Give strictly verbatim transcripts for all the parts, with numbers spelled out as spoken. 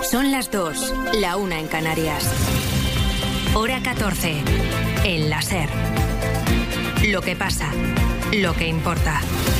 Son las dos, la una en Canarias. Hora catorce, en la SER. Lo que pasa, lo que importa.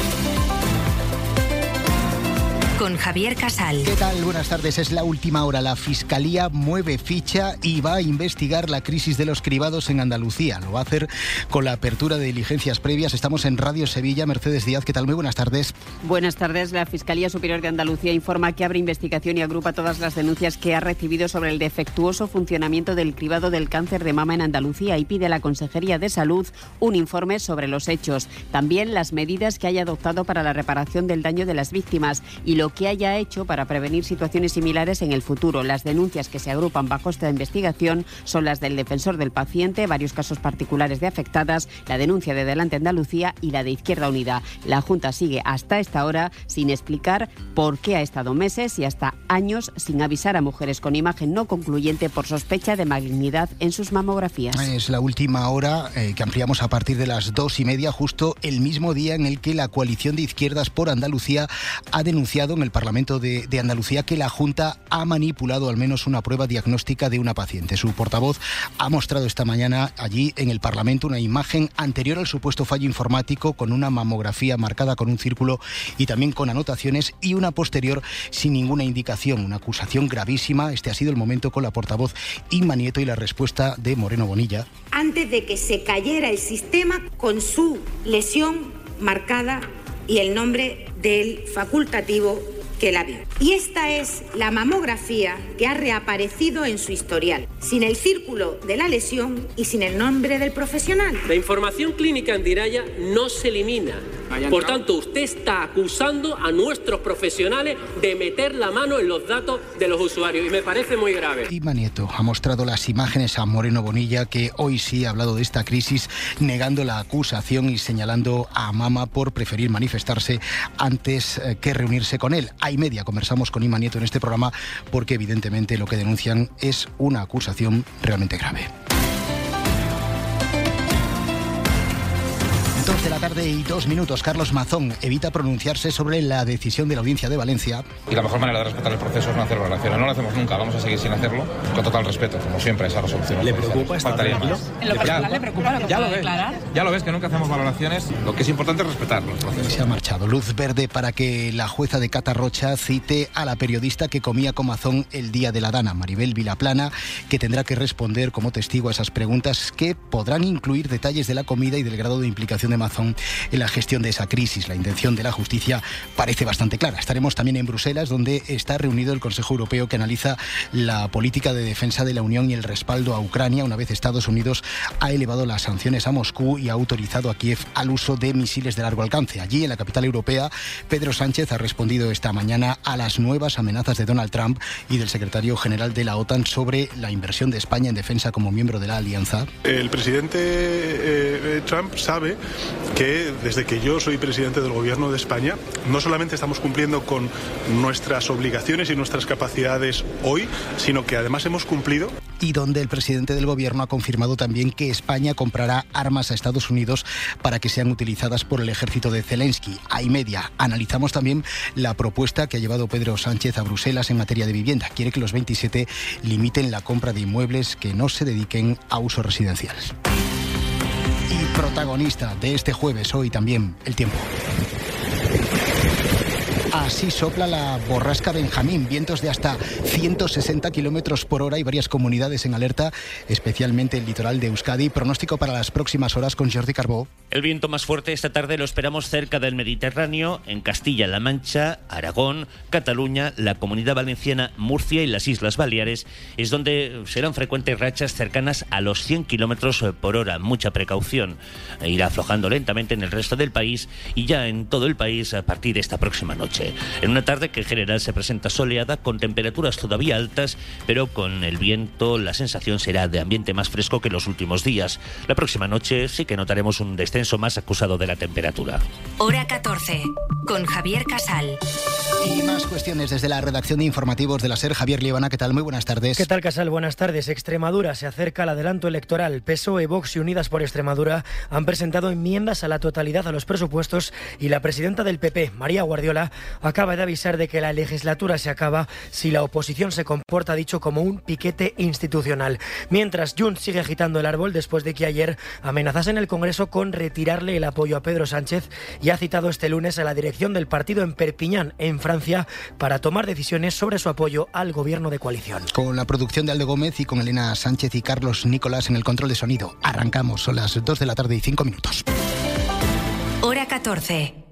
Con Javier Casal. ¿Qué tal? Buenas tardes. Es la última hora. La Fiscalía mueve ficha y va a investigar la crisis de los cribados en Andalucía. Lo va a hacer con la apertura de diligencias previas. Estamos en Radio Sevilla. Mercedes Díaz, ¿qué tal? Muy buenas tardes. Buenas tardes. La Fiscalía Superior de Andalucía informa que abre investigación y agrupa todas las denuncias que ha recibido sobre el defectuoso funcionamiento del cribado del cáncer de mama en Andalucía y pide a la Consejería de Salud un informe sobre los hechos. También las medidas que haya adoptado para la reparación del daño de las víctimas y lo que haya hecho para prevenir situaciones similares en el futuro. Las denuncias que se agrupan bajo esta investigación son las del defensor del paciente, varios casos particulares de afectadas, la denuncia de Delante Andalucía y la de Izquierda Unida. La Junta sigue hasta esta hora sin explicar por qué ha estado meses y hasta años sin avisar a mujeres con imagen no concluyente por sospecha de malignidad en sus mamografías. Es la última hora eh, que ampliamos a partir de las dos y media, justo el mismo día en el que la coalición de izquierdas por Andalucía ha denunciado en el Parlamento de, de Andalucía que la Junta ha manipulado al menos una prueba diagnóstica de una paciente. Su portavoz ha mostrado esta mañana allí en el Parlamento una imagen anterior al supuesto fallo informático con una mamografía marcada con un círculo y también con anotaciones y una posterior sin ninguna indicación. Una acusación gravísima. Este ha sido el momento con la portavoz Inma Nieto y la respuesta de Moreno Bonilla. Antes de que se cayera el sistema con su lesión marcada y el nombre del facultativo que la vio. Y esta es la mamografía que ha reaparecido en su historial, sin el círculo de la lesión y sin el nombre del profesional. La información clínica en Diraya no se elimina. Por tanto, usted está acusando a nuestros profesionales de meter la mano en los datos de los usuarios y me parece muy grave. Inma Nieto ha mostrado las imágenes a Moreno Bonilla, que hoy sí ha hablado de esta crisis, negando la acusación y señalando a Mama por preferir manifestarse antes que reunirse con él. A y media conversamos con Inma Nieto en este programa porque evidentemente lo que denuncian es una acusación realmente grave. dos de la tarde y dos minutos. Carlos Mazón evita pronunciarse sobre la decisión de la Audiencia de Valencia. Y la mejor manera de respetar el proceso es no hacer valoraciones. No lo hacemos nunca, vamos a seguir sin hacerlo, con total respeto, como siempre, esa resolución. ¿Le preocupa esta tranquilo? ¿En lo personal le preocupa lo que ya puede lo ves, declarar? Ya lo ves, que nunca hacemos valoraciones. Lo que es importante es respetarlo. Se ha marchado. Luz verde para que la jueza de Catarrocha cite a la periodista que comía con Mazón el día de la Dana, Maribel Vilaplana, que tendrá que responder como testigo a esas preguntas que podrán incluir detalles de la comida y del grado de implicación de Mazón en la gestión de esa crisis. La intención de la justicia parece bastante clara. Estaremos también en Bruselas, donde está reunido el Consejo Europeo que analiza la política de defensa de la Unión y el respaldo a Ucrania, una vez Estados Unidos ha elevado las sanciones a Moscú y ha autorizado a Kiev al uso de misiles de largo alcance. Allí, en la capital europea, Pedro Sánchez ha respondido esta mañana a las nuevas amenazas de Donald Trump y del secretario general de la OTAN sobre la inversión de España en defensa como miembro de la alianza. El presidente eh, Trump sabe que desde que yo soy presidente del Gobierno de España, no solamente estamos cumpliendo con nuestras obligaciones y nuestras capacidades hoy, sino que además hemos cumplido. Y donde el presidente del Gobierno ha confirmado también que España comprará armas a Estados Unidos para que sean utilizadas por el ejército de Zelensky. A y media analizamos también la propuesta que ha llevado Pedro Sánchez a Bruselas en materia de vivienda. Quiere que los veintisiete limiten la compra de inmuebles que no se dediquen a usos residenciales. Y protagonista de este jueves, hoy también, el tiempo. Así sopla la borrasca Benjamín, vientos de hasta ciento sesenta kilómetros por hora y varias comunidades en alerta, especialmente el litoral de Euskadi. Pronóstico para las próximas horas con Jordi Carbó. El viento más fuerte esta tarde lo esperamos cerca del Mediterráneo, en Castilla-La Mancha, Aragón, Cataluña, la Comunidad Valenciana, Murcia y las Islas Baleares, es donde serán frecuentes rachas cercanas a los cien kilómetros por hora. Mucha precaución. Irá aflojando lentamente en el resto del país y ya en todo el país a partir de esta próxima noche. En una tarde que en general se presenta soleada, con temperaturas todavía altas, pero con el viento la sensación será de ambiente más fresco que los últimos días. La próxima noche sí que notaremos un descenso más acusado de la temperatura. Hora catorce. con Javier Casal. Y más cuestiones desde la redacción de informativos de la SER. Javier Liebana, ¿qué tal? Muy buenas tardes. ¿Qué tal, Casal? Buenas tardes. Extremadura se acerca al adelanto electoral. P S O E, Vox y Unidas por Extremadura han presentado enmiendas a la totalidad a los presupuestos y la presidenta del P P, María Guardiola, acaba de avisar de que la legislatura se acaba si la oposición se comporta, dicho, como un piquete institucional. Mientras, Junts sigue agitando el árbol después de que ayer amenazase en el Congreso con retirarle el apoyo a Pedro Sánchez y ha citado este lunes a la dirección del partido en Perpiñán, en Francia, para tomar decisiones sobre su apoyo al gobierno de coalición. Con la producción de Aldo Gómez y con Elena Sánchez y Carlos Nicolás en el control de sonido. Arrancamos, son las dos de la tarde y cinco minutos. Hora catorce.